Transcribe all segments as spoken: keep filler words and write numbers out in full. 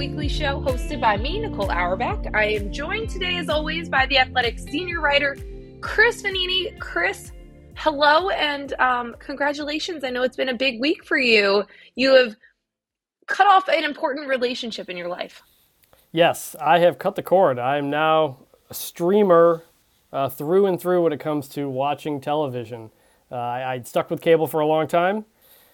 weekly show hosted by me, Nicole Auerbach. I am joined today, as always, by the Athletic senior writer, Chris Vannini. Chris, hello and um, congratulations. I know it's been a big week for you. You have cut off an important relationship in your life. Yes, I have cut the cord. I am now a streamer uh, through and through when it comes to watching television. Uh, I, I'd stuck with cable for a long time,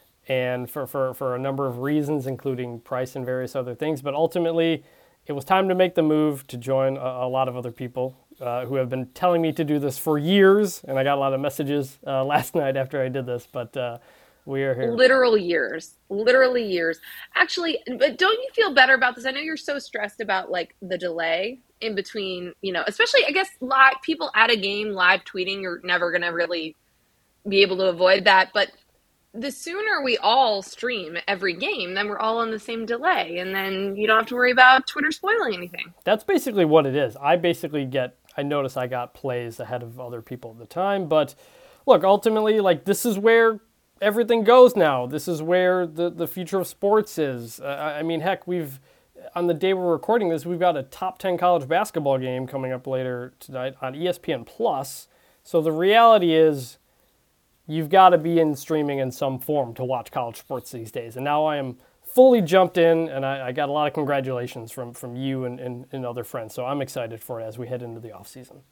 and for, for, for a number of reasons, including price and various other things. But ultimately, it was time to make the move to join a, a lot of other people uh, who have been telling me to do this for years. And I got a lot of messages uh, last night after I did this, but uh, we are here. Literal years, literally years. Actually, but don't you feel better about this? I know you're so stressed about like the delay in between, you know, especially I guess live people at a game live tweeting. You're never going to really be able to avoid that. But the sooner we all stream every game, then we're all on the same delay. And then you don't have to worry about Twitter spoiling anything. That's basically what it is. I basically get, I notice I got plays ahead of other people at the time. But look, ultimately, like this is where everything goes now. This is where the, the future of sports is. Uh, I mean, heck, we've, on the day we're recording this, we've got a top ten college basketball game coming up later tonight on E S P N Plus. So the reality is you've got to be in streaming in some form to watch college sports these days. And now I am fully jumped in, and I, I got a lot of congratulations from, from you and, and, and other friends. So I'm excited for it as we head into the off season.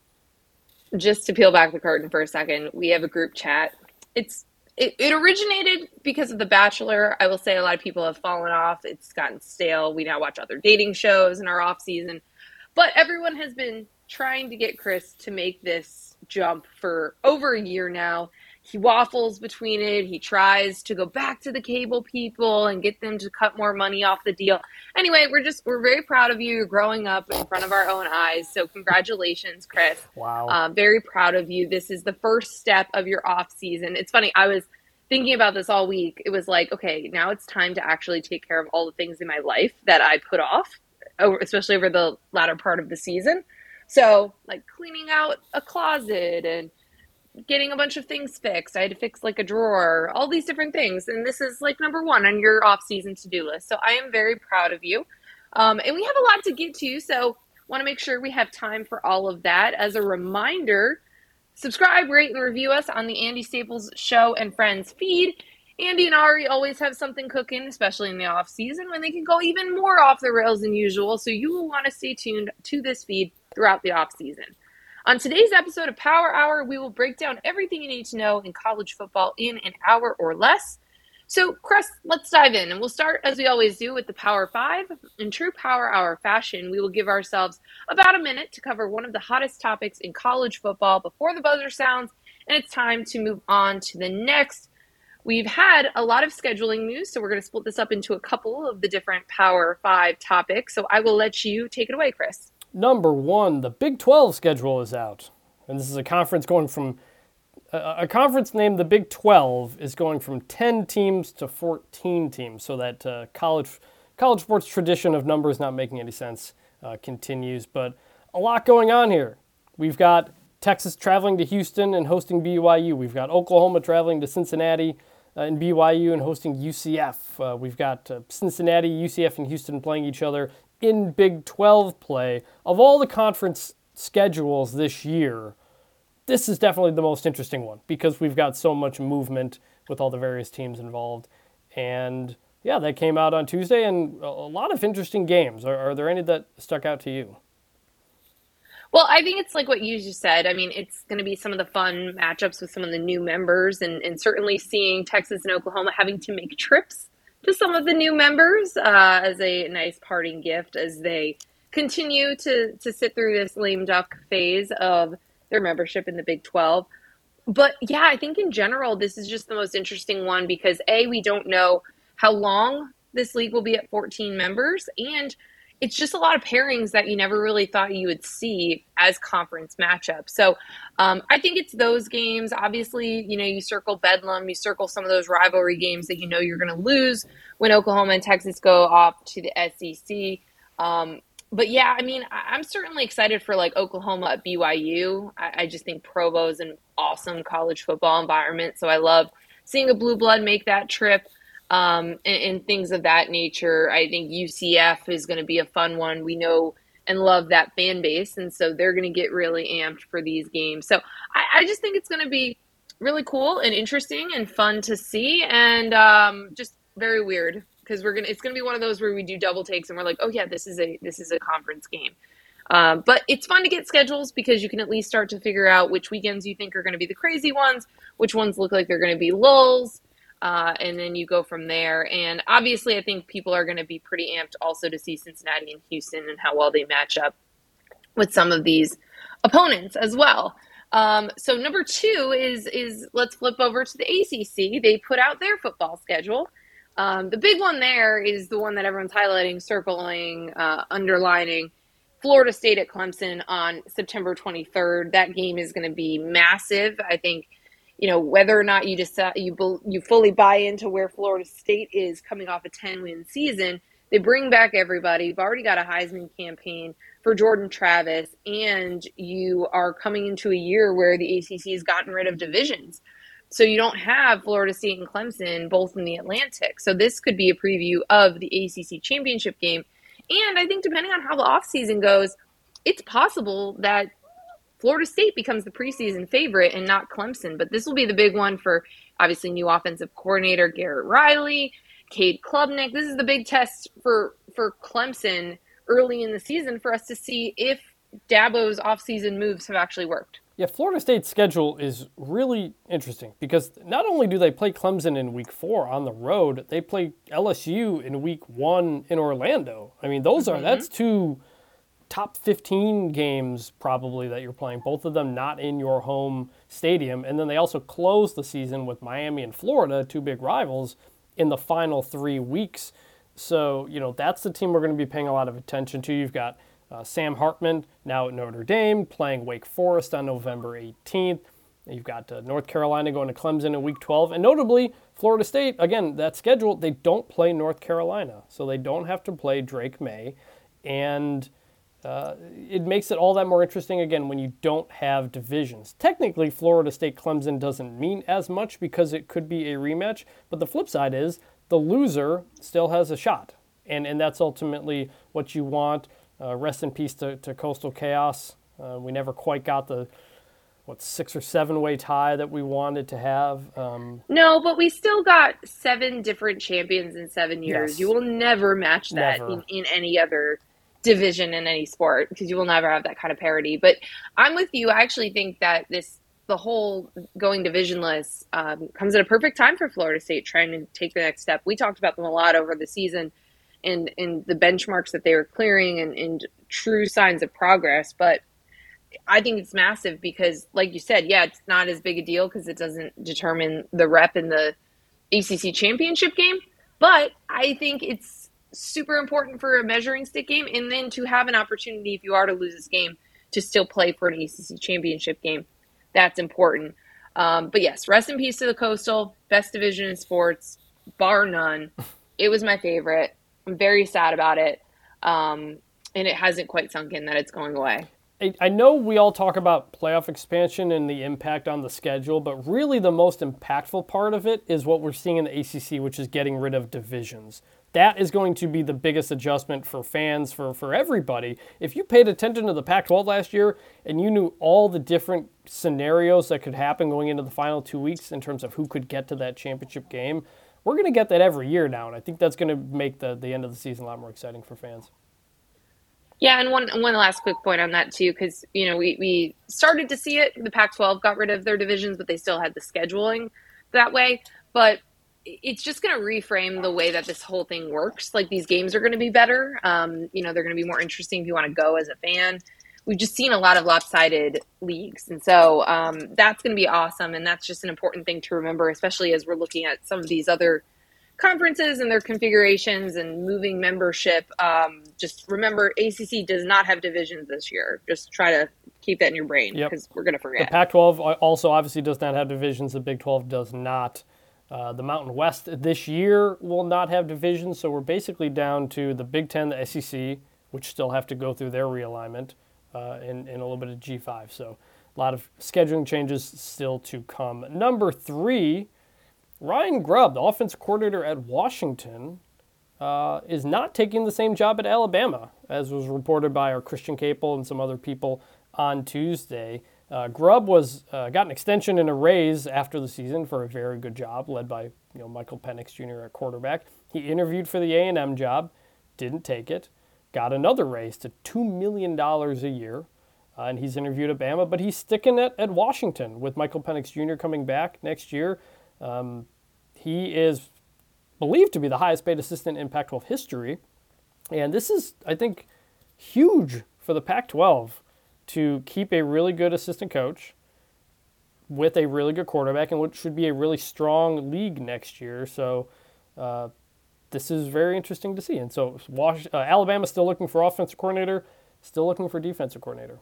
Just to peel back the curtain for a second, we have a group chat. It's It, it originated because of The Bachelor. I will say a lot of people have fallen off. It's gotten stale. We now watch other dating shows in our off season. But everyone has been trying to get Chris to make this jump for over a year now. He waffles between it. He tries to go back to the cable people and get them to cut more money off the deal. Anyway, we're just, we're very proud of you. You're growing up in front of our own eyes. So congratulations, Chris. Wow. Uh, very proud of you. This is the first step of your off season. It's funny. I was thinking about this all week. It was like, okay, now it's time to actually take care of all the things in my life that I put off, especially over the latter part of the season. So like cleaning out a closet and getting a bunch of things fixed. I had to fix like a drawer, all these different things. And this is like number one on your off-season to-do list. So I am very proud of you. Um, and we have a lot to get to, so want to make sure we have time for all of that. As a reminder, subscribe, rate, and review us on the Andy Staples Show and Friends feed. Andy and Ari always have something cooking, especially in the off-season when they can go even more off the rails than usual. So you will want to stay tuned to this feed throughout the off-season. On today's episode of Power Hour, we will break down everything you need to know in college football in an hour or less. So, Chris, let's dive in. And we'll start, as we always do, with the Power Five. In true Power Hour fashion, we will give ourselves about a minute to cover one of the hottest topics in college football before the buzzer sounds, and it's time to move on to the next. We've had a lot of scheduling news, so we're going to split this up into a couple of the different Power Five topics. So I will let you take it away, Chris. Number one, the Big twelve schedule is out. And this is a conference going from, a, a conference named the Big twelve is going from ten teams to fourteen teams. So that uh, college college sports tradition of numbers not making any sense uh, continues. But a lot going on here. We've got Texas traveling to Houston and hosting B Y U. We've got Oklahoma traveling to Cincinnati uh, and B Y U and hosting U C F. Uh, we've got uh, Cincinnati, U C F, and Houston playing each other in Big twelve play. Of all the conference schedules this year, this is definitely the most interesting one because we've got so much movement with all the various teams involved. And yeah, that came out on Tuesday, and a lot of interesting games. Are, are there any that stuck out to you? Well, I think it's like what you just said. I mean, it's going to be some of the fun matchups with some of the new members, and, and certainly seeing Texas and Oklahoma having to make trips to some of the new members uh, as a nice parting gift as they continue to, to sit through this lame duck phase of their membership in the Big twelve. But yeah, I think in general, this is just the most interesting one because A, we don't know how long this league will be at fourteen members, and it's just a lot of pairings that you never really thought you would see as conference matchups. So um, I think it's those games. Obviously, you know, you circle Bedlam, you circle some of those rivalry games that you know you're going to lose when Oklahoma and Texas go off to the S E C. Um, but yeah, I mean, I- I'm certainly excited for like Oklahoma at B Y U. I, I just think Provo is an awesome college football environment. So I love seeing a blue blood make that trip. um, and, and things of that nature. I think U C F is going to be a fun one. We know and love that fan base, and so they're going to get really amped for these games. So I, I just think it's going to be really cool and interesting and fun to see, and um, just very weird because we're gonna. It's going to be one of those where we do double takes and we're like, oh yeah, this is a this is a conference game. Um, but it's fun to get schedules because you can at least start to figure out which weekends you think are going to be the crazy ones, which ones look like they're going to be lulls, uh, and then you go from there. And obviously, I think people are going to be pretty amped also to see Cincinnati and Houston and how well they match up with some of these opponents as well. Um, so number two is is let's flip over to the A C C. They put out their football schedule. Um, the big one there is the one that everyone's highlighting, circling, uh, underlining. Florida State at Clemson on September twenty-third. That game is going to be massive. I think, you know, whether or not you decide you you fully buy into where Florida State is coming off a ten-win season, they bring back everybody. You've already got a Heisman campaign for Jordan Travis, and you are coming into a year where the A C C has gotten rid of divisions. So you don't have Florida State and Clemson both in the Atlantic. So this could be a preview of the A C C championship game. And I think depending on how the offseason goes, it's possible that Florida State becomes the preseason favorite and not Clemson. But this will be the big one for obviously new offensive coordinator Garrett Riley, Cade Klubnik. This is the big test for, for Clemson early in the season for us to see if Dabo's offseason moves have actually worked. Yeah, Florida State's schedule is really interesting because not only do they play Clemson in week four on the road, they play L S U in week one in Orlando. I mean, those are, mm-hmm. that's two top fifteen games probably that you're playing, both of them not in your home stadium. And then they also close the season with Miami and Florida, two big rivals, in the final three weeks. So, you know, that's the team we're going to be paying a lot of attention to. You've got Uh, Sam Hartman, now at Notre Dame, playing Wake Forest on November eighteenth. You've got uh, North Carolina going to Clemson in week twelve. And notably, Florida State, again, that schedule, they don't play North Carolina. So they don't have to play Drake May. And uh, it makes it all that more interesting, again, when you don't have divisions. Technically, Florida State-Clemson doesn't mean as much because it could be a rematch. But the flip side is the loser still has a shot. And, and that's ultimately what you want. Uh, rest in peace to, to Coastal Chaos. Uh, we never quite got the, what, six or seven way tie that we wanted to have. Um, no, but we still got seven different champions in seven years. Yes. You will never match that never. In, in any other division in any sport because you will never have that kind of parity. But I'm with you. I actually think that this the whole going divisionless um, comes at a perfect time for Florida State trying to take the next step. We talked about them a lot over the season. And, and the benchmarks that they were clearing and, and true signs of progress. But I think it's massive because, like you said, yeah, it's not as big a deal because it doesn't determine the rep in the A C C championship game. But I think it's super important for a measuring stick game and then to have an opportunity, if you are to lose this game, to still play for an A C C championship game. That's important. Um, but yes, rest in peace to the Coastal, best division in sports, bar none. It was my favorite. I'm very sad about it, um, and it hasn't quite sunk in that it's going away. I know we all talk about playoff expansion and the impact on the schedule, but really the most impactful part of it is what we're seeing in the A C C, which is getting rid of divisions. That is going to be the biggest adjustment for fans, for, for everybody. If you paid attention to the Pac twelve last year and you knew all the different scenarios that could happen going into the final two weeks in terms of who could get to that championship game, we're going to get that every year now, and I think that's going to make the, the end of the season a lot more exciting for fans. Yeah, and one one last quick point on that, too, because, you know, we, we started to see it. The Pac twelve got rid of their divisions, but they still had the scheduling that way. But it's just going to reframe the way that this whole thing works. Like, these games are going to be better. Um, you know, they're going to be more interesting if you want to go as a fan. We've just seen a lot of lopsided leagues. And so um, that's going to be awesome. And that's just an important thing to remember, especially as we're looking at some of these other conferences and their configurations and moving membership. Um, just remember, A C C does not have divisions this year. Just try to keep that in your brain because yep. we're going to forget. The Pac twelve also obviously does not have divisions. The Big twelve does not. Uh, the Mountain West this year will not have divisions. So we're basically down to the Big Ten, the S E C, which still have to go through their realignment. Uh, and, and a little bit of G five. So a lot of scheduling changes still to come. Number three Ryan Grubb, the offensive coordinator at Washington, uh, is not taking the same job at Alabama, as was reported by our Christian Capel and some other people on Tuesday. Uh, Grubb was uh, got an extension and a raise after the season for a very good job, led by you know Michael Penix Junior at quarterback. He interviewed for the A and M job, didn't take it, got another raise to two million dollars a year, uh, and he's interviewed at Bama, but he's sticking it at Washington with Michael Penix Junior coming back next year. Um, he is believed to be the highest paid assistant in Pac twelve history, and this is, I think, huge for the Pac twelve to keep a really good assistant coach with a really good quarterback and what should be a really strong league next year. So uh, this is very interesting to see. And so Wash, uh, Alabama's still looking for offensive coordinator, still looking for defensive coordinator.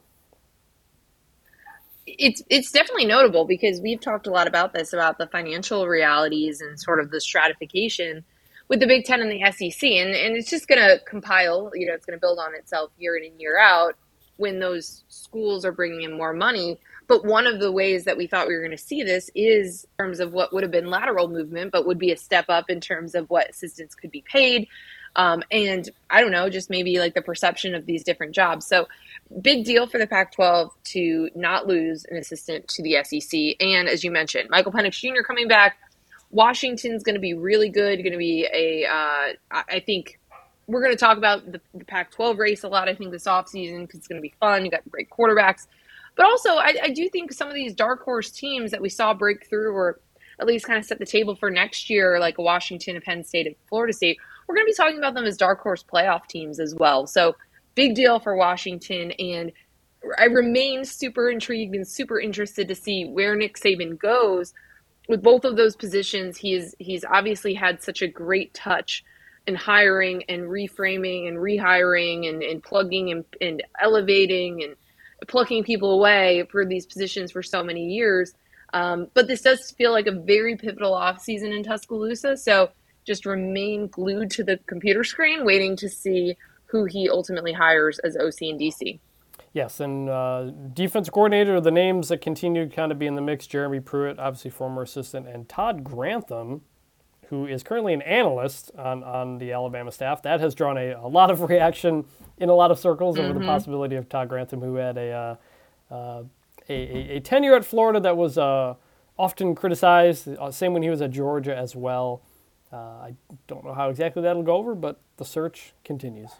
It's it's definitely notable because we've talked a lot about this, about the financial realities and sort of the stratification with the Big Ten and the S E C. And, and it's just going to compile, you know, it's going to build on itself year in and year out when those schools are bringing in more money. But one of the ways that we thought we were going to see this is in terms of what would have been lateral movement, but would be a step up in terms of what assistants could be paid. Um, and I don't know, just maybe like the perception of these different jobs. So big deal for the Pac twelve to not lose an assistant to the S E C. And as you mentioned, Michael Penix Junior coming back, Washington's going to be really good, going to be a, uh, I think, we're going to talk about the, the Pac twelve race a lot, I think, this offseason because it's going to be fun. You got great quarterbacks. But also, I, I do think some of these dark horse teams that we saw break through or at least kind of set the table for next year, like Washington, Penn State, and Florida State, we're going to be talking about them as dark horse playoff teams as well. So big deal for Washington. And I remain super intrigued and super interested to see where Nick Saban goes with both of those positions. He's, he's obviously had such a great touch and hiring and reframing and rehiring and, and plugging and, and elevating and plucking people away for these positions for so many years. Um, but this does feel like a very pivotal offseason in Tuscaloosa. So just remain glued to the computer screen, waiting to see who he ultimately hires as O C and D C. Yes, and uh, defensive coordinator, the names that continue to kind of be in the mix, Jeremy Pruitt, obviously former assistant, and Todd Grantham, who is currently an analyst on, on the Alabama staff. That has drawn a, a lot of reaction in a lot of circles mm-hmm. over the possibility of Todd Grantham, who had a uh, uh, a, a, a tenure at Florida that was uh, often criticized, uh, same when he was at Georgia as well. Uh, I don't know how exactly that'll go over, but the search continues.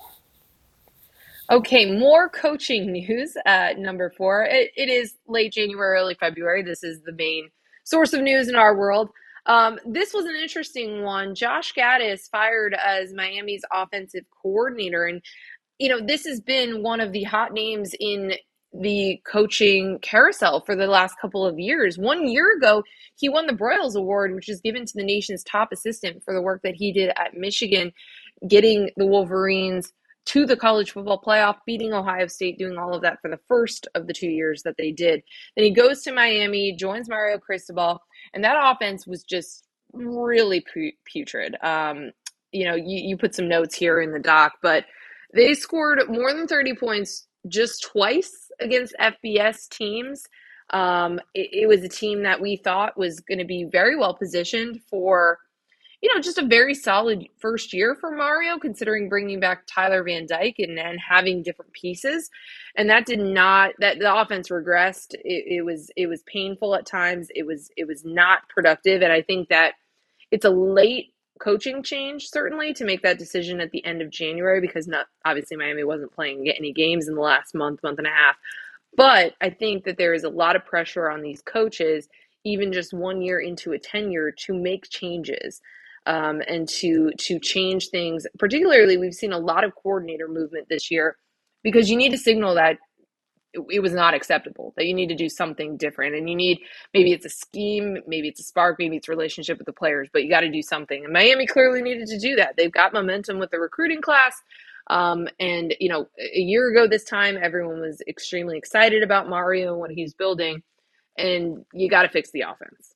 Okay, more coaching news at number four. It, it is late January, early February. This is the main source of news in our world. Um, this was an interesting one. Josh Gattis fired as Miami's offensive coordinator. And, you know, this has been one of the hot names in the coaching carousel for the last couple of years. One year ago, he won the Broyles Award, which is given to the nation's top assistant for the work that he did at Michigan, getting the Wolverines to the college football playoff, beating Ohio State, doing all of that for the first of the two years that they did. Then he goes to Miami, joins Mario Cristobal, and that offense was just really putrid. Um, you know, you, you put some notes here in the doc, but they scored more than thirty points just twice against F B S teams. Um, it, it was a team that we thought was going to be very well positioned for, you know, just a very solid first year for Mario, considering bringing back Tyler Van Dyke and, and having different pieces. And that did not, that the offense regressed. It, it was, it was painful at times. It was, it was not productive. And I think that it's a late coaching change, certainly, to make that decision at the end of January, because not, obviously Miami wasn't playing any games in the last month, month and a half. But I think that there is a lot of pressure on these coaches, even just one year into a tenure, to make changes. Um, and to to change things. Particularly, we've seen a lot of coordinator movement this year because you need to signal that it, it was not acceptable, that you need to do something different. And you need, maybe it's a scheme, maybe it's a spark, maybe it's a relationship with the players, but you got to do something. And Miami clearly needed to do that. They've got momentum with the recruiting class. Um, and, you know, a year ago this time, everyone was extremely excited about Mario and what he's building. And you got to fix the offense.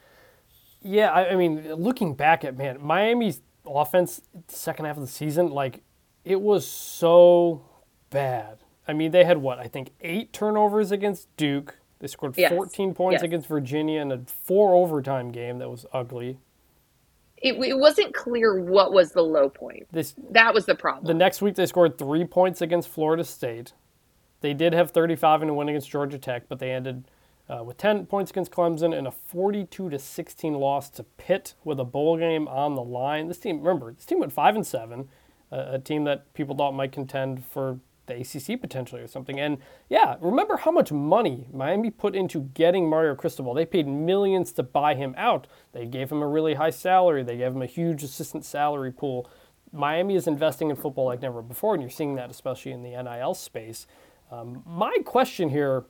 Yeah, I, I mean, looking back at, man, Miami's offense, the second half of the season, like, it was so bad. I mean, they had, what, I think eight turnovers against Duke. They scored Yes. fourteen points Yes. against Virginia in a four overtime game that was ugly. It, it wasn't clear what was the low point. This That was the the problem. next week they scored three points against Florida State. They did have thirty-five in a win against Georgia Tech, but they ended uh, with ten points against Clemson and a forty-two to sixteen loss to Pitt with a bowl game on the line. This team, remember, this team went five and seven, uh, a team that people thought might contend for the A C C potentially or something. And yeah, remember how much money Miami put into getting Mario Cristobal. They paid millions to buy him out. They gave him a really high salary. They gave him a huge assistant salary pool. Miami is investing in football like never before, and you're seeing that especially in the N I L space. Um, my question here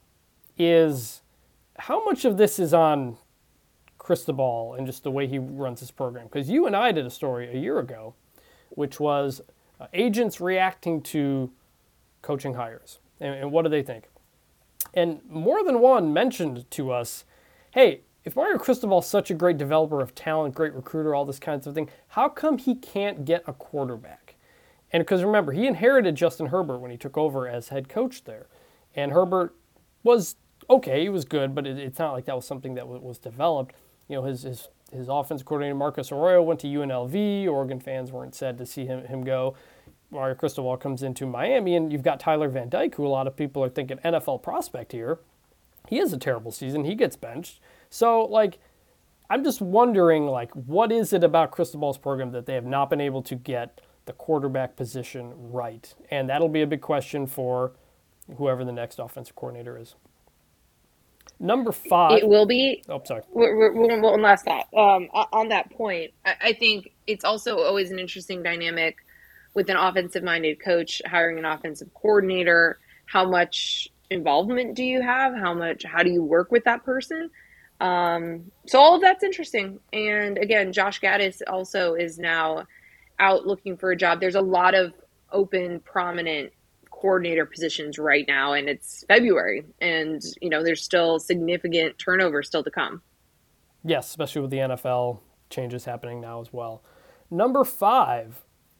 is how much of this is on Cristobal and just the way he runs his program? Because you and I did a story a year ago, which was uh, agents reacting to coaching hires. And, and what do they think? And more than one mentioned to us, hey, if Mario Cristobal is such a great developer of talent, great recruiter, all this kinds of thing, how come he can't get a quarterback? And because remember, he inherited Justin Herbert when he took over as head coach there. And Herbert was okay, he was good, but it, it's not like that was something that w- was developed. You know, his his his offensive coordinator, Marcus Arroyo, went to U N L V. Oregon fans weren't sad to see him, him go. Mario Cristobal comes into Miami, and you've got Tyler Van Dyke, who a lot of people are thinking N F L prospect here. He has a terrible season. He gets benched. So, like, I'm just wondering, like, what is it about Cristobal's program that they have not been able to get the quarterback position right? And that'll be a big question for whoever the next offensive coordinator is. Number five. It will be. Oh, sorry. We're, we're, one last thought. Um, on that point, I, I think it's also always an interesting dynamic with an offensive-minded coach hiring an offensive coordinator. How much involvement do you have? How much? How do you work with that person? Um, so all of that's interesting. And again, Josh Gaddis also is now out looking for a job. There's a lot of open, prominent coordinator positions right now, and it's February, and you know there's still significant turnover still to come. Yes, especially with the N F L changes happening now as well. Number five,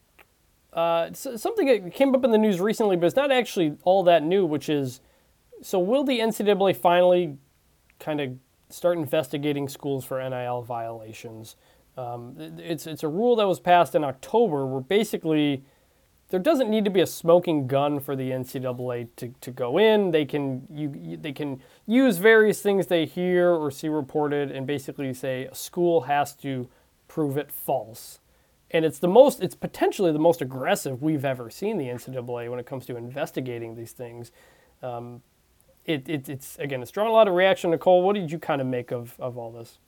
uh, something that came up in the news recently, but it's not actually all that new, which is, so will the N C double A finally kind of start investigating schools for N I L violations? Um, it's it's a rule that was passed in October where basically there doesn't need to be a smoking gun for the N C double A to, to go in. They can you they can use various things they hear or see reported and basically say a school has to prove it false. And it's the most it's potentially the most aggressive we've ever seen the N C double A when it comes to investigating these things. Um, it, it it's again it's drawn a lot of reaction. Nicole, what did you kind of make of, of all this?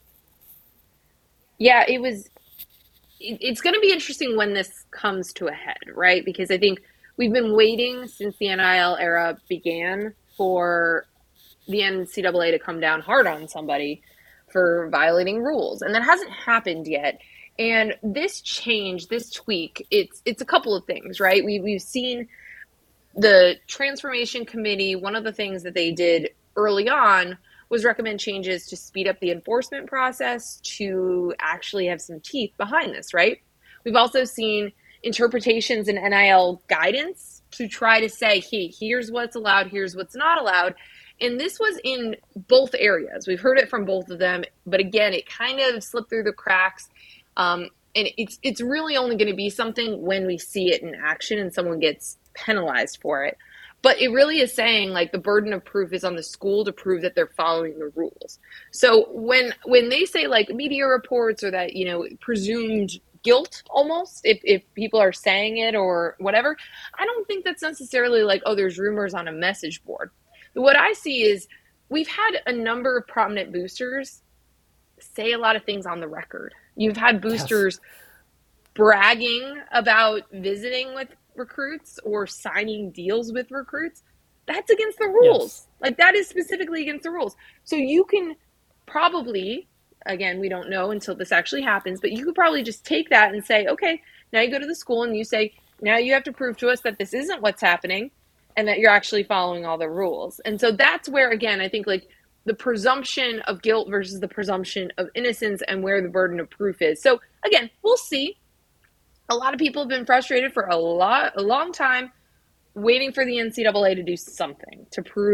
Yeah, it was it's going to be interesting when this comes to a head, right? Because I think we've been waiting since the N I L era began for the N C double A to come down hard on somebody for violating rules, and that hasn't happened yet. And this change, this tweak, it's it's a couple of things, right? We we've seen the transformation committee. One of the things that they did early on was recommend changes to speed up the enforcement process to actually have some teeth behind this, right? We've also seen interpretations in N I L guidance to try to say, hey, here's what's allowed, here's what's not allowed. And this was in both areas. We've heard it from both of them, but again, it kind of slipped through the cracks. Um, and it's it's really only going to be something when we see it in action and someone gets penalized for it. But it really is saying like the burden of proof is on the school to prove that they're following the rules. So when when they say like media reports or that, you know, presumed guilt almost, if, if people are saying it or whatever, I don't think that's necessarily like, oh, there's rumors on a message board. What I see is we've had a number of prominent boosters say a lot of things on the record. You've had boosters Yes. bragging about visiting with recruits or signing deals with recruits. That's against the Yes. rules. Like that is specifically against the rules. So you can probably, again, we don't know until this actually happens, but you could probably just take that and say, okay, now you go to the school and you say, now you have to prove to us that this isn't what's happening and that you're actually following all the rules. And so that's where, again, I think like the presumption of guilt versus the presumption of innocence and where the burden of proof is. So again, we'll see. A lot of people have been frustrated for a lot, a long time, waiting for the N C double A to do something to prove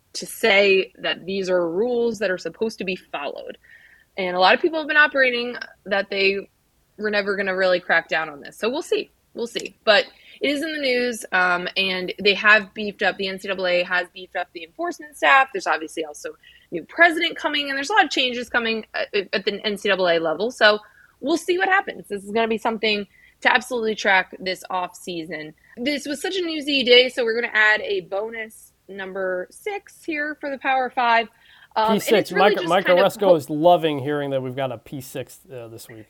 to say that these are rules that are supposed to be followed. And a lot of people have been operating that they were never going to really crack down on this. So we'll see. We'll see. But it is in the news, um, and they have beefed up, the N C double A has beefed up the enforcement staff. There's obviously also a new president coming, and there's a lot of changes coming at, at the N C double A level. So we'll see what happens. This is going to be something to absolutely track this off season. This was such a newsy day, so we're going to add a bonus number six here for the Power Five. Um, P six. Really Mike, Mike Oresco is loving hearing that we've got a P six uh, this week.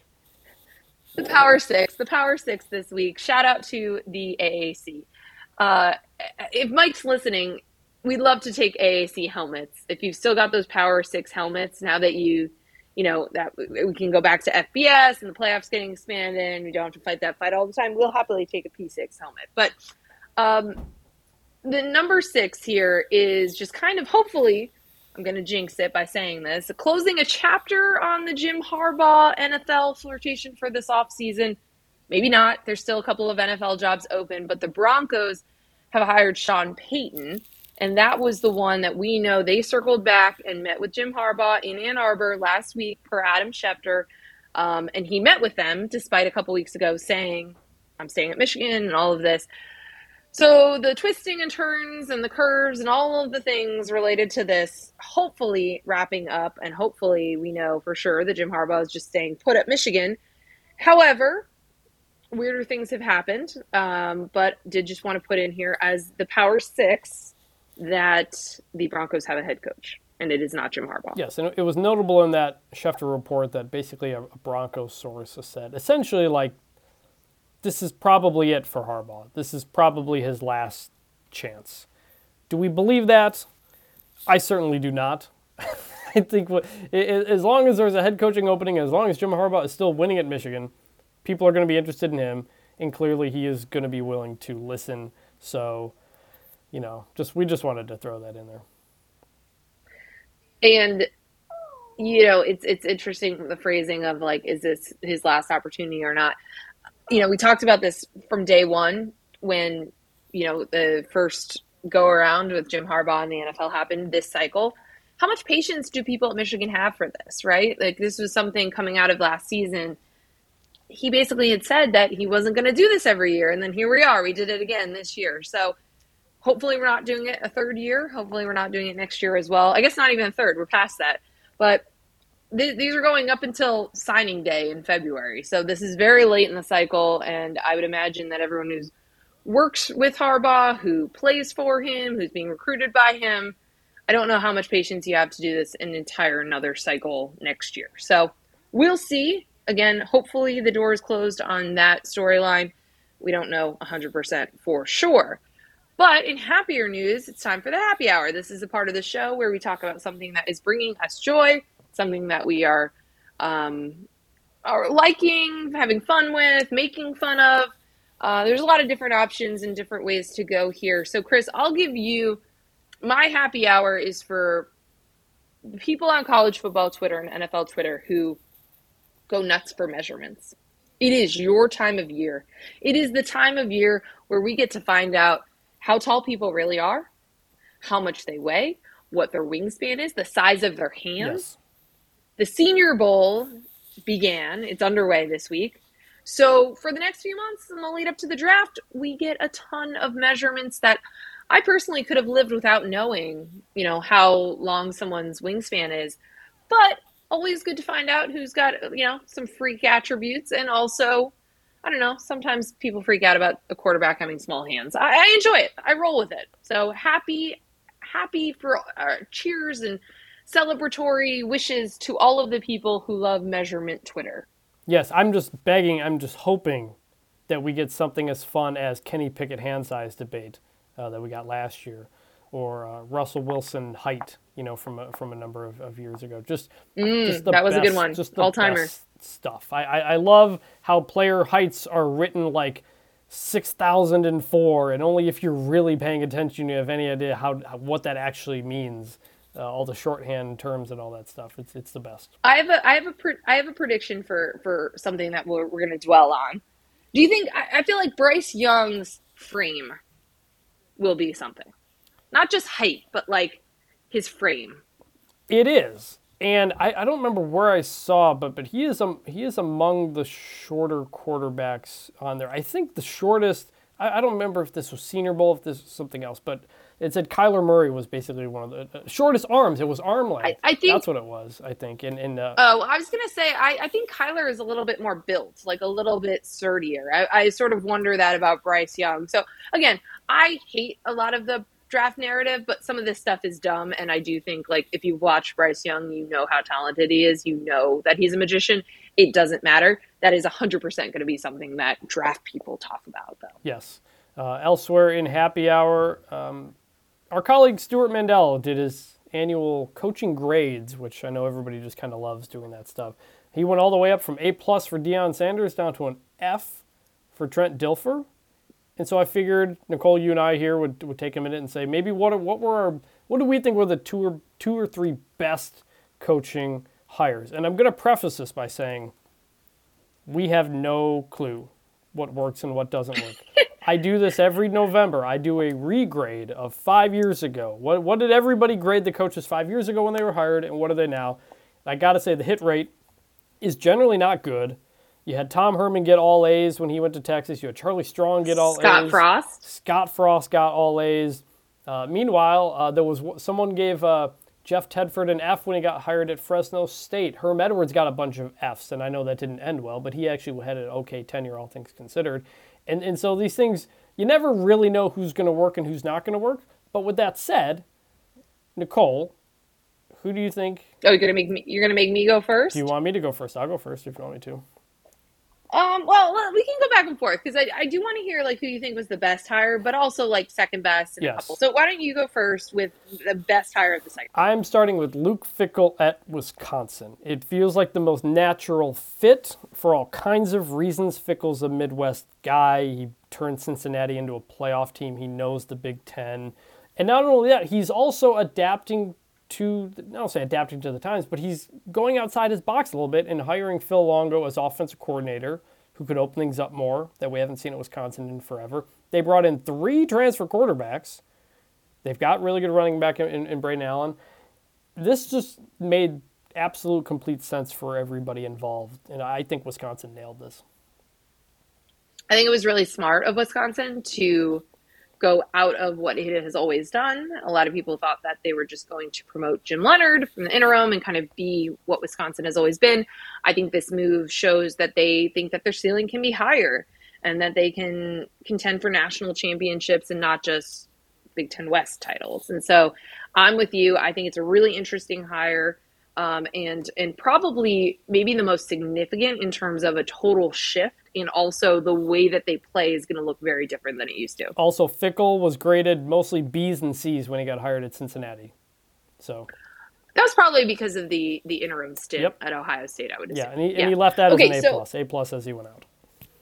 The Power Six. The Power Six this week. Shout out to the A A C. Uh, if Mike's listening, we'd love to take A A C helmets. If you've still got those Power Six helmets, now that you, you know, that we can go back to F B S and the playoffs getting expanded and we don't have to fight that fight all the time, we'll happily take a P six helmet. But um, the number six here is just kind of hopefully, I'm going to jinx it by saying this, closing a chapter on the Jim Harbaugh N F L flirtation for this offseason. Maybe not. There's still a couple of N F L jobs open, but the Broncos have hired Sean Payton, and that was the one that we know they circled back and met with Jim Harbaugh in Ann Arbor last week per Adam Schefter, um, and he met with them despite a couple weeks ago saying, I'm staying at Michigan and all of this. So the twisting and turns and the curves and all of the things related to this hopefully wrapping up, and hopefully we know for sure that Jim Harbaugh is just staying put at Michigan. However, weirder things have happened, um, but did just want to put in here as the Power Six that the Broncos have a head coach, and it is not Jim Harbaugh. Yes, and it was notable in that Schefter report that basically a, a Broncos source has said, essentially like, this is probably it for Harbaugh. This is probably his last chance. Do we believe that? I certainly do not. I think what, as long as there's a head coaching opening, as long as Jim Harbaugh is still winning at Michigan, people are going to be interested in him, and clearly he is going to be willing to listen. So, you know, just we just wanted to throw that in there. And, you know, it's it's interesting the phrasing of like, is this his last opportunity or not? You know, we talked about this from day one when, you know, the first go around with Jim Harbaugh in the N F L happened this cycle. How much patience do people at Michigan have for this, right? Like, this was something coming out of last season. He basically had said that he wasn't going to do this every year, and then here we are. We did it again this year. So hopefully we're not doing it a third year. Hopefully we're not doing it next year as well. I guess not even a third. We're past that. But these are going up until signing day in February. So this is very late in the cycle, and I would imagine that everyone who's works with Harbaugh, who plays for him, who's being recruited by him, I don't know how much patience you have to do this an entire another cycle next year. So we'll see. Again, hopefully the door is closed on that storyline. We don't know one hundred percent for sure. But in happier news, it's time for the happy hour. This is a part of the show where we talk about something that is bringing us joy, something that we are, um, are liking, having fun with, making fun of. Uh, there's a lot of different options and different ways to go here. So, Chris, I'll give you my happy hour is for people on college football Twitter and N F L Twitter who go nuts for measurements. It is your time of year. It is the time of year where we get to find out how tall people really are, how much they weigh, what their wingspan is, the size of their hands. Yes. The Senior Bowl began. It's underway this week. So for the next few months in the lead up to the draft, we get a ton of measurements that I personally could have lived without knowing, you know, how long someone's wingspan is. But always good to find out who's got, you know, some freak attributes. And also, I don't know, sometimes people freak out about a quarterback having small hands. I, I enjoy it. I roll with it. So happy, happy for uh, cheers and celebratory wishes to all of the people who love measurement Twitter. Yes, I'm just begging, I'm just hoping that we get something as fun as Kenny Pickett hand size debate uh, that we got last year, or uh, Russell Wilson height, you know, from a, from a number of, of years ago. Just, mm, just the that was best, a good one. Just the all-timer best stuff. I, I, I love how player heights are written like six thousand four, and only if you're really paying attention you have any idea how what that actually means. Uh, all the shorthand terms and all that stuff. It's it's the best. I have a I have a I have a prediction for, for something that we're we're going to dwell on. Do you think? I, I feel like Bryce Young's frame will be something, not just height, but like his frame. It is. And I, I don't remember where I saw, but but he is um, he is among the shorter quarterbacks on there. I think the shortest, I, I don't remember if this was Senior Bowl, if this was something else, but it said Kyler Murray was basically one of the uh, shortest arms. It was arm length. I, I think that's what it was, I think. And, and uh, Oh, I was gonna say I, I think Kyler is a little bit more built, like a little bit sturdier. I, I sort of wonder that about Bryce Young. So again, I hate a lot of the draft narrative, but some of this stuff is dumb, and I do think like if you watch Bryce Young, you know how talented he is, you know that he's a magician. It doesn't matter. That is one hundred percent going to be something that draft people talk about, though. Yes. Uh, elsewhere in Happy Hour, um, our colleague Stuart Mandel did his annual coaching grades, which I know everybody just kind of loves doing that stuff. He went all the way up from A plus for Deion Sanders down to an F for Trent Dilfer. And so I figured, Nicole, you and I here would would take a minute and say maybe what are, what were our, what do we think were the two or two or three best coaching hires? And I'm going to preface this by saying we have no clue what works and what doesn't work. I do this every November. I do a regrade of five years ago. What what did everybody grade the coaches five years ago when they were hired, and what are they now? I got to say the hit rate is generally not good. You had Tom Herman get all A's when he went to Texas. You had Charlie Strong get all Scott A's. Scott Frost. Scott Frost got all A's. Uh, meanwhile, uh, there was someone gave uh, Jeff Tedford an F when he got hired at Fresno State. Herm Edwards got a bunch of F's, and I know that didn't end well, but he actually had an okay tenure, all things considered. And and so these things, you never really know who's going to work and who's not going to work. But with that said, Nicole, who do you think? Oh, you're gonna make me. You're gonna make me go first. Do you want me to go first? I'll go first if you want me to. Um, well, we can go back and forth because I, I do want to hear like who you think was the best hire, but also like second best and Yes. a couple. So why don't you go first with the best hire of the second? I'm starting with Luke Fickell at Wisconsin. It feels like the most natural fit for all kinds of reasons. Fickell's a Midwest guy. He turned Cincinnati into a playoff team. He knows the Big Ten. And not only that, he's also adapting to, I don't say adapting to the times, but he's going outside his box a little bit and hiring Phil Longo as offensive coordinator, who could open things up more that we haven't seen at Wisconsin in forever. They brought in three transfer quarterbacks. They've got really good running back in, in, in Braden Allen. This just made absolute complete sense for everybody involved, and I think Wisconsin nailed this. I think it was really smart of Wisconsin to go out of what it has always done. A lot of people thought that they were just going to promote Jim Leonard from the interim and kind of be what Wisconsin has always been. I think this move shows that they think that their ceiling can be higher and that they can contend for national championships and not just Big Ten West titles. And so I'm with you. I think it's a really interesting hire. Um, and and probably maybe the most significant in terms of a total shift in also the way that they play is going to look very different than it used to. Also, Fickell was graded mostly B's and C's when he got hired at Cincinnati. So that was probably because of the the interim stint yep. at Ohio State, I would assume. Yeah, and he, yeah. and he left that okay, as an A+, so, plus, A plus as he went out.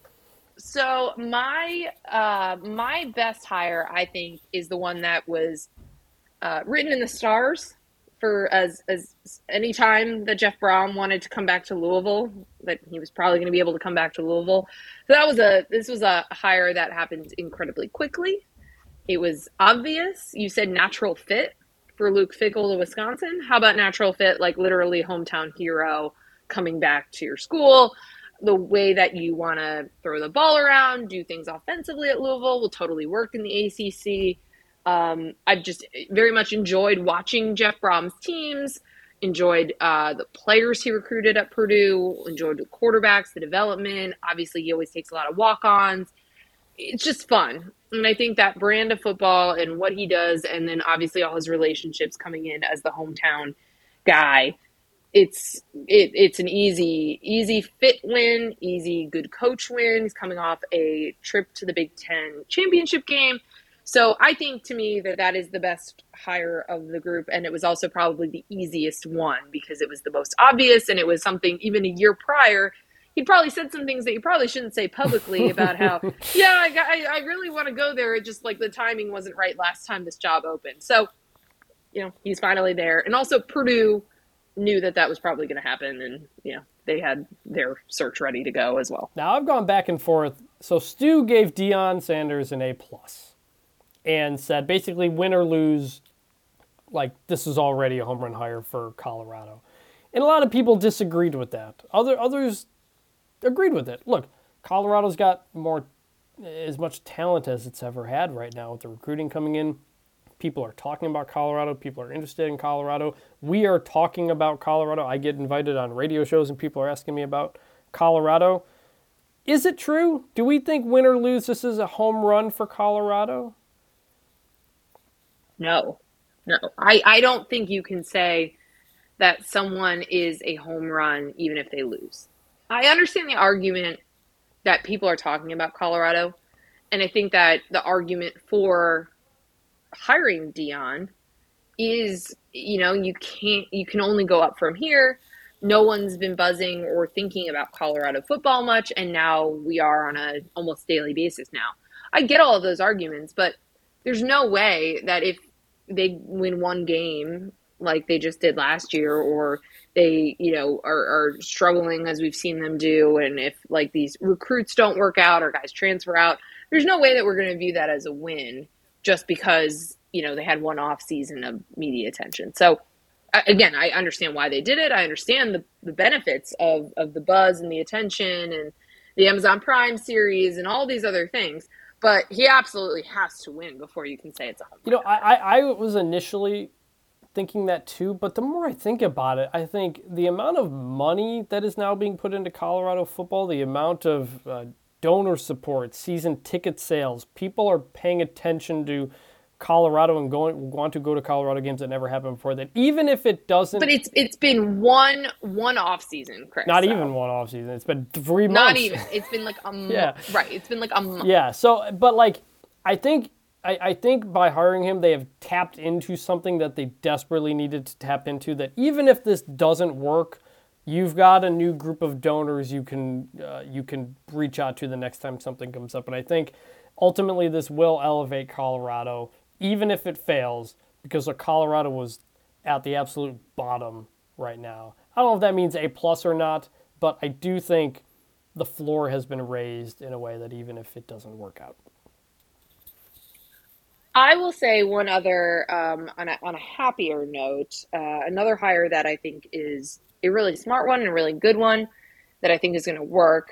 So my uh, my best hire, I think, is the one that was uh, written in the stars for as as any time that Jeff Brom wanted to come back to Louisville, that he was probably going to be able to come back to Louisville. So that was a this was a hire that happened incredibly quickly. It was obvious. You said natural fit for Luke Fickell to Wisconsin. How about natural fit, like literally hometown hero coming back to your school? The way that you want to throw the ball around, do things offensively at Louisville will totally work in the A C C. Um, I've just very much enjoyed watching Jeff Brom's teams, enjoyed uh, the players he recruited at Purdue, enjoyed the quarterbacks, the development. Obviously, he always takes a lot of walk-ons. It's just fun. And I think that brand of football and what he does, and then obviously all his relationships coming in as the hometown guy, it's it, it's an easy, easy fit win, easy good coach win. He's coming off a trip to the Big Ten championship game. So I think to me that that is the best hire of the group. And it was also probably the easiest one because it was the most obvious. And it was something even a year prior, he'd probably said some things that you probably shouldn't say publicly about how, yeah, I, got, I, I really want to go there. It just like the timing wasn't right last time this job opened. So, you know, he's finally there. And also Purdue knew that that was probably going to happen. And, you know, they had their search ready to go as well. Now I've gone back and forth. So Stu gave Deion Sanders an A plus. And said basically win or lose, like this is already a home run hire for Colorado. And a lot of people disagreed with that. Other others agreed with it. Look, Colorado's got more as much talent as it's ever had right now with the recruiting coming in. People are talking about Colorado. People are interested in Colorado. We are talking about Colorado. I get invited on radio shows and people are asking me about Colorado. Is it true? Do we think win or lose this is a home run for Colorado? No, no. I, I don't think you can say that someone is a home run even if they lose. I understand the argument that people are talking about Colorado, and I think that the argument for hiring Deion is, you know, you can't, you can only go up from here. No one's been buzzing or thinking about Colorado football much, and now we are on a almost daily basis now. I get all of those arguments, but there's no way that if they win one game like they just did last year, or they, you know, are, are struggling as we've seen them do, and if like these recruits don't work out or guys transfer out, there's no way that we're going to view that as a win just because, you know, they had one off season of media attention. So again, I understand why they did it. I understand the, the benefits of, of the buzz and the attention and the Amazon Prime series and all these other things. But he absolutely has to win before you can say it's a home run. You know, I, I was initially thinking that too, but the more I think about it, I think the amount of money that is now being put into Colorado football, the amount of uh, donor support, season ticket sales, people are paying attention to Colorado and going want to go to Colorado games that never happened before. That even if it doesn't, but it's it's been one one off season, Chris. Not so. even one off season. It's been three months. Not even. It's been like a month. Yeah. Right. It's been like a month. Yeah. So, but like, I think I, I think by hiring him, they have tapped into something that they desperately needed to tap into. That even if this doesn't work, you've got a new group of donors you can uh, you can reach out to the next time something comes up. And I think ultimately this will elevate Colorado, even if it fails, because Colorado was at the absolute bottom right now. I don't know if that means A plus or not, but I do think the floor has been raised in a way that even if it doesn't work out. I will say one other, um, on, a, on a happier note, uh, another hire that I think is a really smart one and a really good one that I think is going to work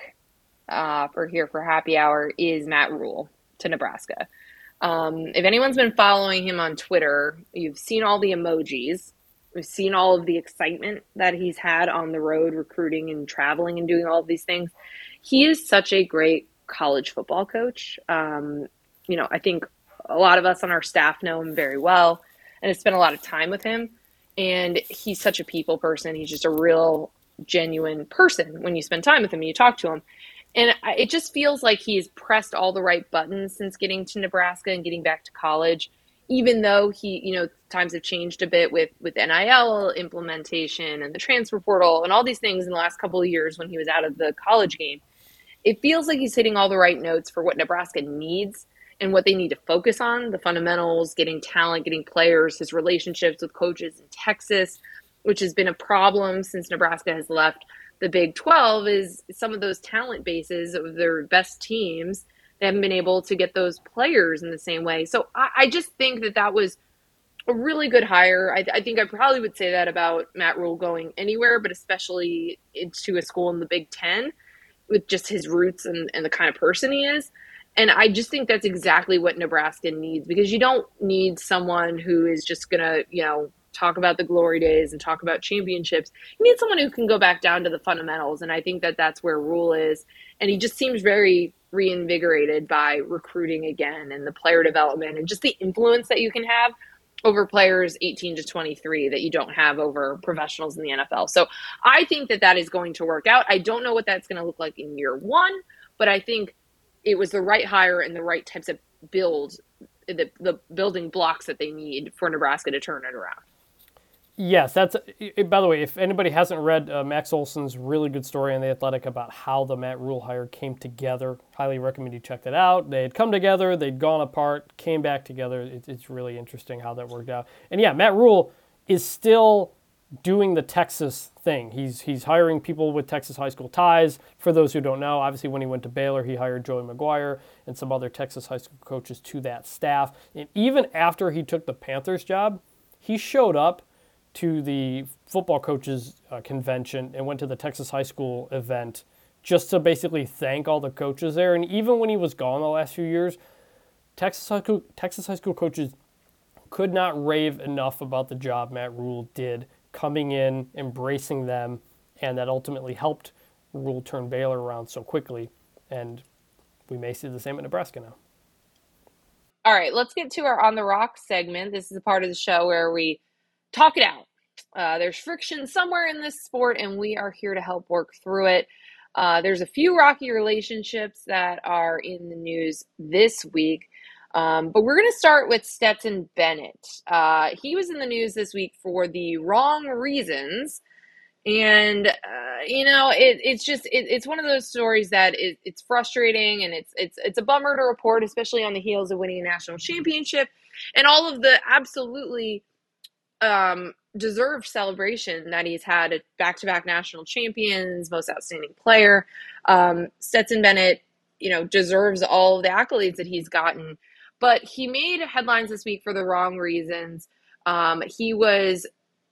uh, for here for Happy Hour is Matt Rhule to Nebraska. Um, if anyone's been following him on Twitter, you've seen all the emojis. We've seen all of the excitement that he's had on the road recruiting and traveling and doing all of these things. He is such a great college football coach. Um, you know, I think a lot of us on our staff know him very well and have spent a lot of time with him. And he's such a people person. He's just a real, genuine person when you spend time with him and you talk to him. And it just feels like he's pressed all the right buttons since getting to Nebraska and getting back to college, even though he, you know, times have changed a bit with, with N I L implementation and the transfer portal and all these things in the last couple of years when he was out of the college game. It feels like he's hitting all the right notes for what Nebraska needs and what they need to focus on, the fundamentals, getting talent, getting players, his relationships with coaches in Texas, which has been a problem since Nebraska has left the Big twelve, is some of those talent bases of their best teams. They haven't been able to get those players in the same way. So I, I just think that that was a really good hire. I, I think I probably would say that about Matt Rhule going anywhere, but especially into a school in the Big Ten with just his roots and, and the kind of person he is. And I just think that's exactly what Nebraska needs, because you don't need someone who is just going to, you know, talk about the glory days and talk about championships. You need someone who can go back down to the fundamentals. And I think that that's where Rhule is. And he just seems very reinvigorated by recruiting again and the player development and just the influence that you can have over players eighteen to twenty-three that you don't have over professionals in the N F L. So I think that that is going to work out. I don't know what that's going to look like in year one, but I think it was the right hire and the right types of build, the, the building blocks that they need for Nebraska to turn it around. Yes, that's. It, by the way, if anybody hasn't read uh, Max Olson's really good story on The Athletic about how the Matt Rhule hire came together, highly recommend you check that out. They had come together, they'd gone apart, came back together. It, it's really interesting how that worked out. And yeah, Matt Rhule is still doing the Texas thing. He's he's hiring people with Texas high school ties. For those who don't know, obviously when he went to Baylor, he hired Joey McGuire and some other Texas high school coaches to that staff. And even after he took the Panthers job, he showed up to the football coaches uh, convention and went to the Texas high school event just to basically thank all the coaches there. And even when he was gone the last few years, Texas high school, Texas high school coaches could not rave enough about the job Matt Rhule did coming in, embracing them, and that ultimately helped Rhule turn Baylor around so quickly. And we may see the same at Nebraska now. All right, let's get to our On the Rocks segment. This is a part of the show where we talk it out. Uh, there's friction somewhere in this sport, and we are here to help work through it. Uh, there's a few rocky relationships that are in the news this week. Um, but we're going to start with Stetson Bennett. Uh, he was in the news this week for the wrong reasons. And, uh, you know, it, it's just, it, it's one of those stories that it, it's frustrating, and it's, it's, it's a bummer to report, especially on the heels of winning a national championship and all of the absolutely um, deserved celebration that he's had at back-to-back national champions, most outstanding player. Um, Stetson Bennett, you know, deserves all of the accolades that he's gotten. But he made headlines this week for the wrong reasons. Um, he was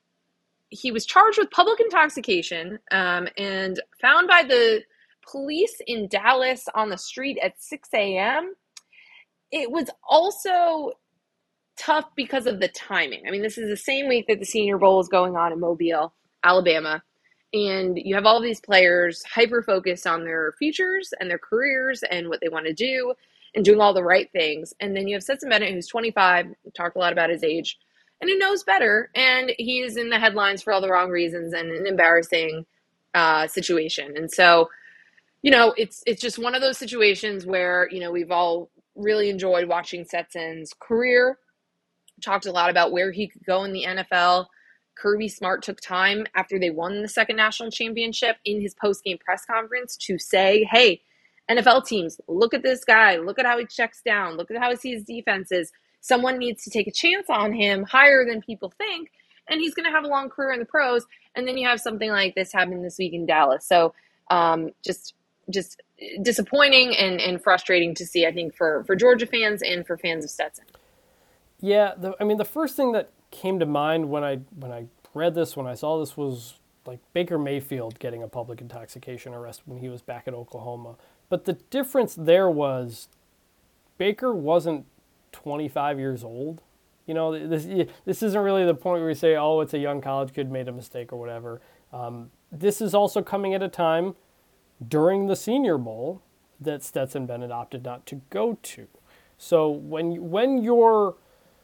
he was charged with public intoxication um, and found by the police in Dallas on the street at six a.m. It was also tough because of the timing. I mean, this is the same week that the Senior Bowl is going on in Mobile, Alabama. And you have all of these players hyper-focused on their futures and their careers and what they want to do and doing all the right things. And then you have Stetson Bennett, who's twenty-five, talked a lot about his age, and who knows better. And he is in the headlines for all the wrong reasons and an embarrassing uh, situation. And so, you know, it's it's just one of those situations where, you know, we've all really enjoyed watching Stetson's career, talked a lot about where he could go in the N F L. Kirby Smart took time after they won the second national championship in his post-game press conference to say, hey, N F L teams, look at this guy. Look at how he checks down. Look at how he sees defenses. Someone needs to take a chance on him higher than people think, and he's going to have a long career in the pros. And then you have something like this happen this week in Dallas. So um, just just disappointing and, and frustrating to see, I think, for, for Georgia fans and for fans of Stetson. Yeah, the, I mean, the first thing that came to mind when I when I read this, when I saw this, was like Baker Mayfield getting a public intoxication arrest when he was back at Oklahoma. But the difference there was Baker wasn't twenty-five years old. You know, this this isn't really the point where we say, oh, it's a young college kid made a mistake or whatever. Um, this is also coming at a time during the Senior Bowl that Stetson Bennett opted not to go to. So when when your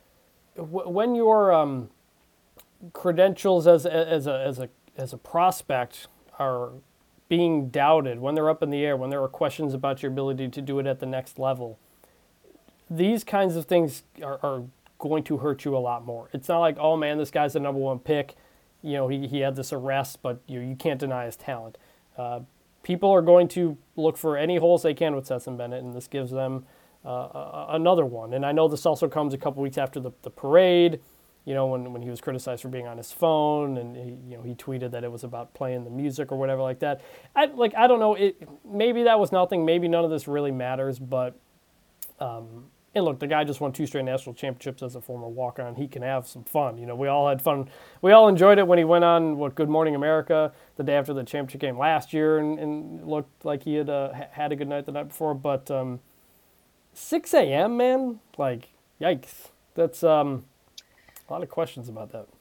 when your um, credentials as as a as a as a prospect are being doubted, when they're up in the air, when there are questions about your ability to do it at the next level, these kinds of things are, are going to hurt you a lot more. It's not like, oh man, this guy's the number one pick. You know, he, he had this arrest, but you you can't deny his talent. Uh, people are going to look for any holes they can with Stetson Bennett, and this gives them uh, another one. And I know this also comes a couple weeks after the, the parade, you know, when, when he was criticized for being on his phone, and he, you know, he tweeted that it was about playing the music or whatever like that. I like I don't know. It maybe that was nothing. Maybe none of this really matters. But um, and look, the guy just won two straight national championships as a former walk-on. He can have some fun. You know, we all had fun. We all enjoyed it when he went on what Good Morning America the day after the championship game last year, and, and looked like he had uh, had a good night the night before. But um, six a.m. man, like yikes. That's um. A lot of questions about that.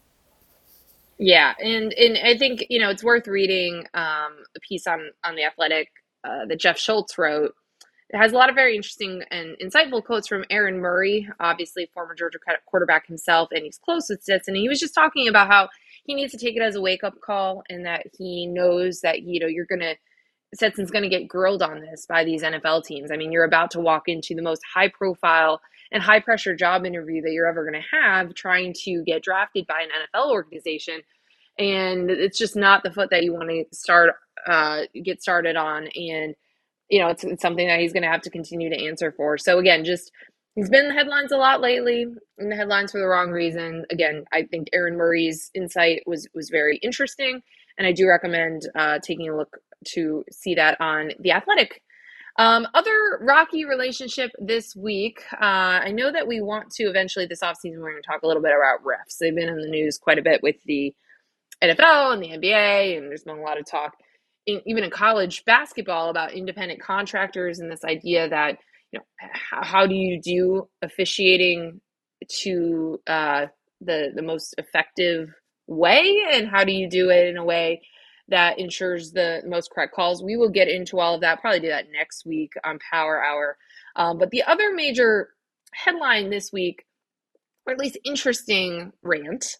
Yeah, and and I think, you know, it's worth reading um, a piece on on the Athletic uh, that Jeff Schultz wrote. It has a lot of very interesting and insightful quotes from Aaron Murray, obviously former Georgia quarterback himself, and he's close with Stetson. And he was just talking about how he needs to take it as a wake up call, and that he knows that, you know, you're gonna Stetson's gonna get grilled on this by these N F L teams. I mean, you're about to walk into the most high profile and high pressure job interview that you're ever going to have, trying to get drafted by an N F L organization. And it's just not the foot that you want to start, uh, get started on. And, you know, it's, it's something that he's going to have to continue to answer for. So again, just, he's been in the headlines a lot lately, in the headlines for the wrong reason. Again, I think Aaron Murray's insight was, was very interesting. And I do recommend uh, taking a look to see that on The Athletic. Um, other rocky relationship this week. Uh, I know that we want to eventually this offseason, we're going to talk a little bit about refs. They've been in the news quite a bit with the N F L and the N B A, and there's been a lot of talk, in, even in college basketball, about independent contractors and this idea that, you know, how, how do you do officiating to uh, the the most effective way, and how do you do it in a way that ensures the most correct calls? We will get into all of that, probably do that next week on Power Hour. Um, but the other major headline this week, or at least interesting rant,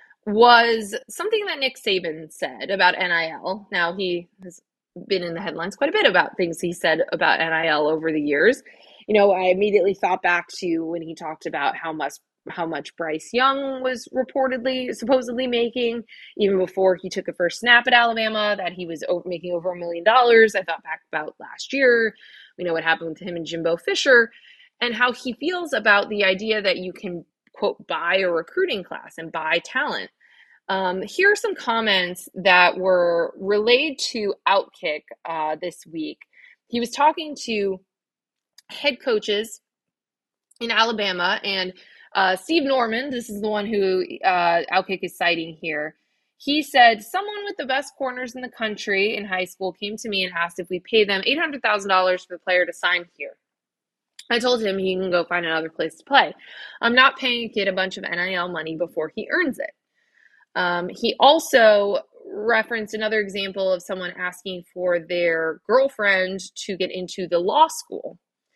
was something that Nick Saban said about N I L. Now, he has been in the headlines quite a bit about things he said about N I L over the years. You know, I immediately thought back to when he talked about how much how much Bryce Young was reportedly, supposedly making, even before he took a first snap at Alabama, that he was over, making over a million dollars. I thought back about last year. We know what happened with him and Jimbo Fisher, and how he feels about the idea that you can, quote, buy a recruiting class and buy talent. Um, here are some comments that were relayed to Outkick uh, this week. He was talking to head coaches in Alabama, and uh, Steve Norman, this is the one who uh, Outkick is citing here. He said, someone with the best corners in the country in high school came to me and asked if we pay them eight hundred thousand dollars for the player to sign here. I told him he can go find another place to play. I'm not paying a kid a bunch of N I L money before he earns it. Um, he also referenced another example of someone asking for their girlfriend to get into the law school.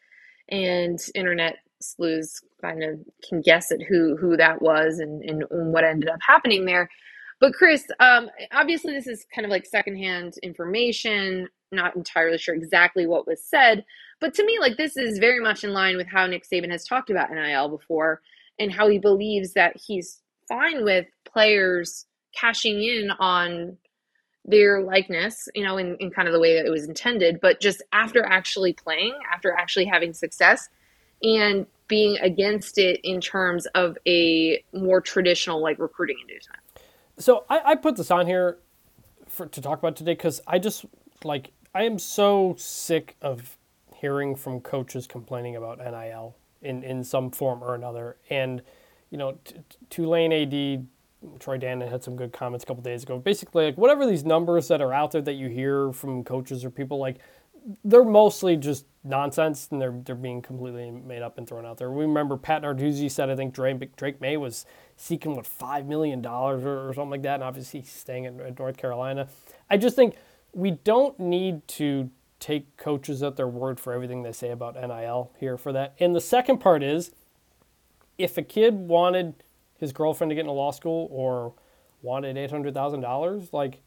And internet sleuths kind of can guess at who, who that was and, and what ended up happening there. But Chris, um, obviously this is kind of like secondhand information, not entirely sure exactly what was said. But to me, like, this is very much in line with how Nick Saban has talked about N I L before, and how he believes that he's fine with players cashing in on their likeness, you know, in, in kind of the way that it was intended, but just after actually playing, after actually having success, and being against it in terms of a more traditional, like, recruiting inducement. So I, I put this on here for, to talk about today because I just, like, I am so sick of hearing from coaches complaining about N I L in, in some form or another. And, you know, t- Tulane A D, Troy Dannon had some good comments a couple days ago. Basically, like, whatever these numbers that are out there that you hear from coaches or people, like, they're mostly just nonsense, and they're they're being completely made up and thrown out there. We remember Pat Narduzzi said, I think Drake, Drake May was seeking, what, five million dollars or, or something like that, and obviously he's staying in, in North Carolina. I just think we don't need to take coaches at their word for everything they say about N I L here for that. And the second part is, if a kid wanted his girlfriend to get into law school or wanted eight hundred thousand dollars, like,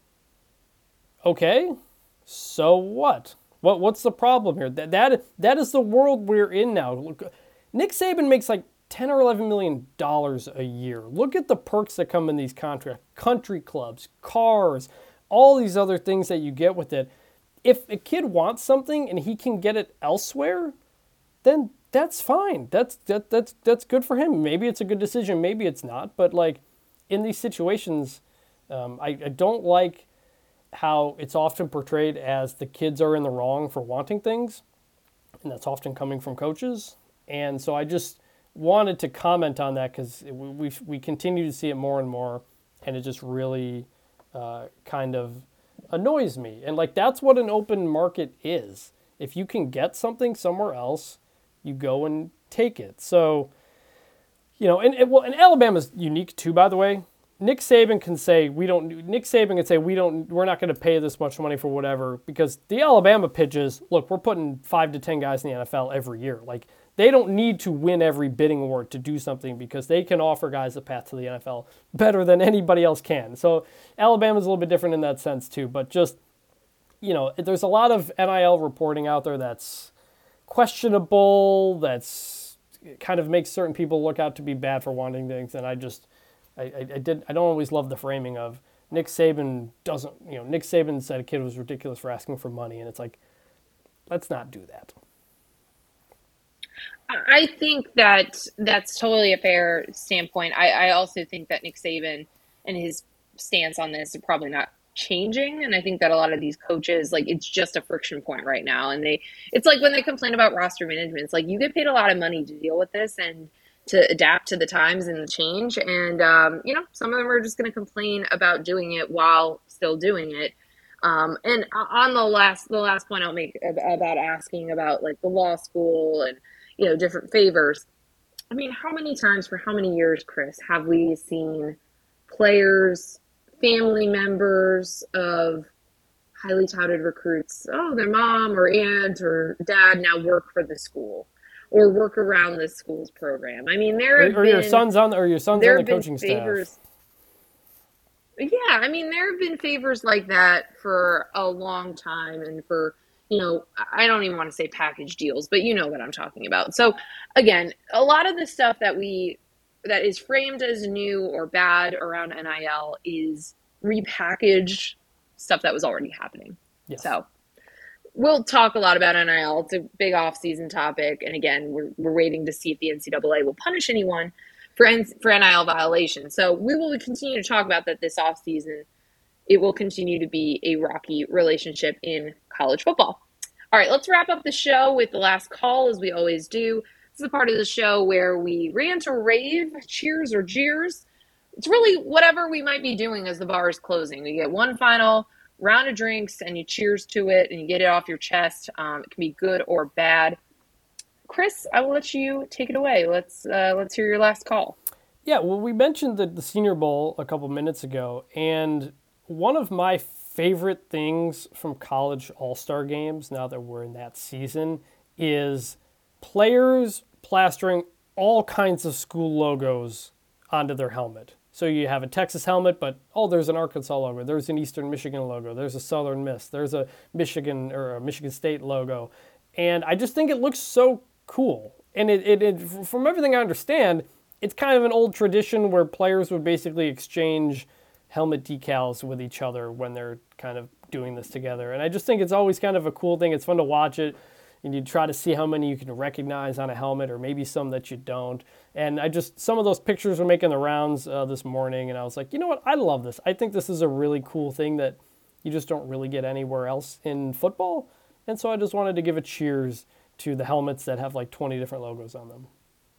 okay, so what? What what's the problem here? That that that is the world we're in now. Look, Nick Saban makes like ten or eleven million dollars a year. Look at the perks that come in these contracts: country clubs, cars, all these other things that you get with it. If a kid wants something and he can get it elsewhere, then that's fine. That's that that's that's good for him. Maybe it's a good decision, maybe it's not. But, like, in these situations, um, I, I don't like how it's often portrayed as the kids are in the wrong for wanting things, and that's often coming from coaches. And so I just wanted to comment on that because we we we continue to see it more and more, and it just really uh, kind of annoys me. And, like, that's what an open market is. If you can get something somewhere else, you go and take it. So, you know, and, and well, and Alabama's unique too, by the way. Nick Saban can say we don't. Nick Saban can say we don't. We're not going to pay this much money for whatever, because the Alabama pitch is, look, we're putting five to ten guys in the N F L every year. Like, they don't need to win every bidding award to do something, because they can offer guys a path to the N F L better than anybody else can. So Alabama's a little bit different in that sense too. But just, you know, there's a lot of N I L reporting out there that's questionable. That's kind of makes certain people look out to be bad for wanting things, and I just. I, I, I did. I don't always love the framing of Nick Saban doesn't. You know, Nick Saban said a kid was ridiculous for asking for money, and it's like, let's not do that. I think that that's totally a fair standpoint. I, I also think that Nick Saban and his stance on this are probably not changing, and I think that a lot of these coaches, like, it's just a friction point right now, and they it's like when they complain about roster management, it's like you get paid a lot of money to deal with this and to adapt to the times and the change, and um, you know, some of them are just going to complain about doing it while still doing it. Um, and on the last the last point I'll make about asking about like the law school and you know different favors. I mean, how many times for how many years, Chris, have we seen players, family members of highly touted recruits, oh, their mom or aunt or dad now work for the school or work around the school's program? I mean, there Or, have or your been son's on or your son's on there the have been coaching staff. favors. Yeah, I mean, there have been favors like that for a long time, and for, you know, I don't even want to say package deals, but you know what I'm talking about. So, again, a lot of the stuff that we that is framed as new or bad around N I L is repackaged stuff that was already happening. Yes. So, we'll talk a lot about N I L. It's a big off-season topic, and again, we're we're waiting to see if the N C double A will punish anyone for N- for N I L violations. So we will continue to talk about that this off-season. It will continue to be a rocky relationship in college football. All right, let's wrap up the show with the last call, as we always do. This is the part of the show where we rant or rave, cheers or jeers. It's really whatever we might be doing as the bar is closing. We get one final round of drinks and you cheers to it and you get it off your chest. Um, it can be good or bad. Chris, I will let you take it away. Let's uh, let's hear your last call. Yeah, well, we mentioned the, the Senior Bowl a couple minutes ago, and one of my favorite things from college all-star games, now that we're in that season, is players plastering all kinds of school logos onto their helmet. So you have a Texas helmet, but oh, there's an Arkansas logo, there's an Eastern Michigan logo, there's a Southern Miss, there's a Michigan or a Michigan State logo, and I just think it looks so cool. And it, it, it from everything I understand, it's kind of an old tradition where players would basically exchange helmet decals with each other when they're kind of doing this together. And I just think it's always kind of a cool thing. It's fun to watch it. And you try to see how many you can recognize on a helmet or maybe some that you don't. And I just, some of those pictures were making the rounds uh, this morning. And I was like, you know what? I love this. I think this is a really cool thing that you just don't really get anywhere else in football. And so I just wanted to give a cheers to the helmets that have like twenty different logos on them.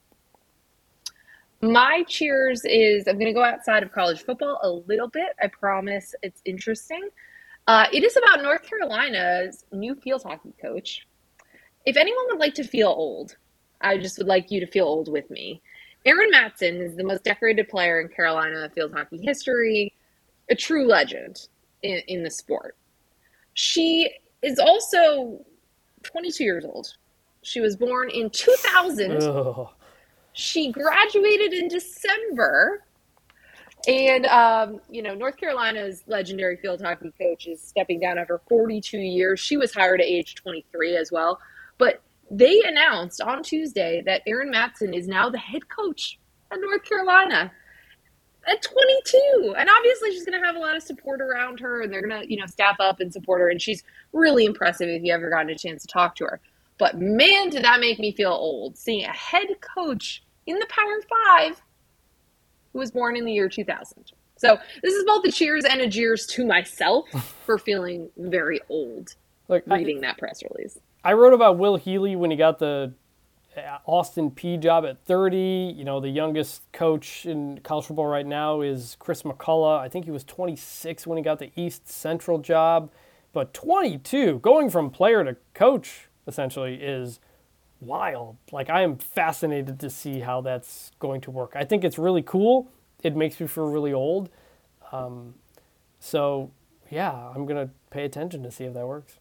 My cheers is I'm going to go outside of college football a little bit. I promise it's interesting. Uh, it is about North Carolina's new field hockey coach. If anyone would like to feel old, I just would like you to feel old with me. Erin Matson is the most decorated player in Carolina field hockey history, a true legend in, in the sport. She is also twenty-two years old. She was born in two thousand. Ugh. She graduated in December. And, um, you know, North Carolina's legendary field hockey coach is stepping down after forty-two years. She was hired at age twenty-three as well. But they announced on Tuesday that Erin Matson is now the head coach at North Carolina at twenty-two. And obviously she's going to have a lot of support around her, and they're going to, you know, staff up and support her. And she's really impressive if you ever gotten a chance to talk to her. But man, did that make me feel old, seeing a head coach in the Power Five who was born in the year two thousand. So this is both a cheers and a jeers to myself for feeling very old Like reading I, that press release. I wrote about Will Healy when he got the Austin Peay job at thirty. You know, the youngest coach in college football right now is Chris McCullough. I think he was twenty-six when he got the East Central job. But twenty-two, going from player to coach, essentially, is wild. Like, I am fascinated to see how that's going to work. I think it's really cool. It makes me feel really old. Um, so, yeah, I'm going to pay attention to see if that works.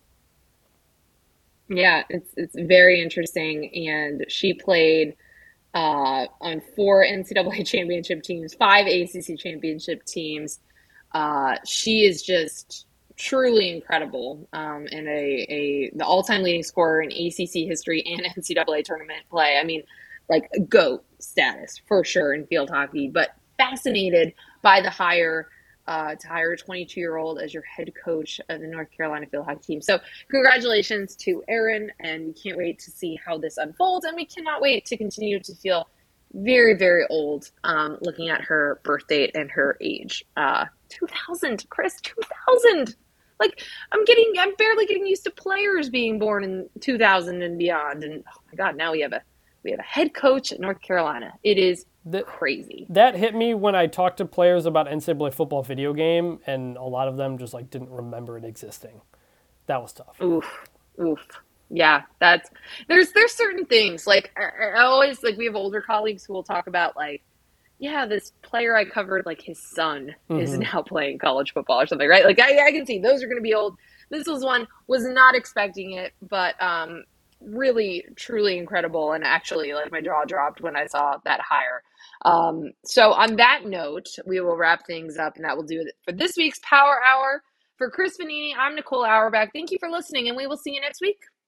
Yeah, it's it's very interesting. And she played uh, on four N C double A championship teams, five A C C championship teams. Uh, she is just truly incredible, um, and a, a the all-time leading scorer in A C C history and N C double A tournament play. I mean, like GOAT status for sure in field hockey, but fascinated by the hire uh, to hire a twenty-two-year-old as your head coach of the North Carolina field hockey team. So congratulations to Erin, and we can't wait to see how this unfolds, and we cannot wait to continue to feel very, very old um, looking at her birth date and her age. Uh, two thousand, Chris, two thousand. Like, I'm getting, I'm barely getting used to players being born in two thousand and beyond. And oh my God, now we have a, we have a head coach at North Carolina. It is That crazy. that hit me when I talked to players about N C double A football video game, and a lot of them just like didn't remember it existing. That was tough. Oof, oof. Yeah, that's there's there's certain things like I, I always like we have older colleagues who will talk about like yeah, this player I covered, like his son is Mm-hmm. now playing college football or something, right? Like I, I can see those are going to be old. This was one was not expecting it, but um, really, truly incredible, and actually, like my jaw dropped when I saw that hire. Um, so on that note, we will wrap things up, and that will do it for this week's Power Hour. For Chris Vanini, I'm Nicole Auerbach. Thank you for listening, and we will see you next week.